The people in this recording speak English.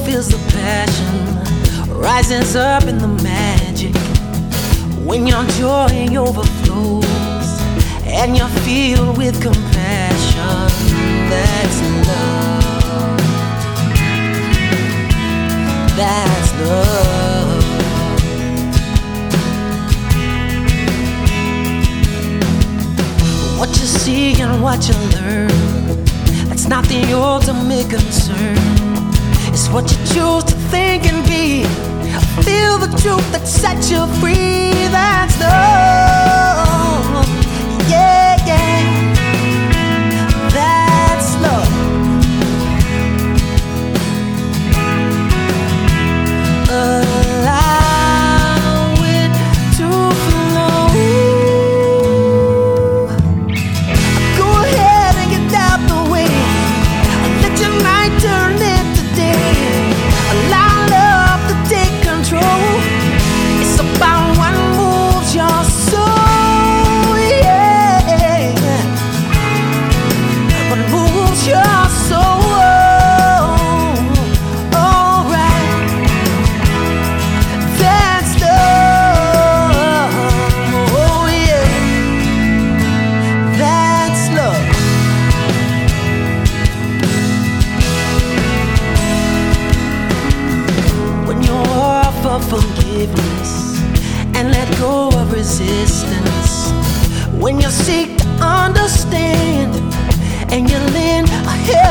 feels the passion rises up in the magic. When your joy overflows and you're filled with compassion, that's love. That's love. What you see and what you learn, that's not the ultimate concern. It's what you choose to think and be. Feel the truth that sets you free. That's love. Yeah, yeah. That's love. Allow it to flow. Go ahead and get out the way. Let your night turn into day. Allow love to take control. It's about what moves your soul, yeah. What moves your soul. Alright, that's love. Oh yeah, that's love. When you offer forgiveness and let go of resistance, when you seek to understand and you lend a hand.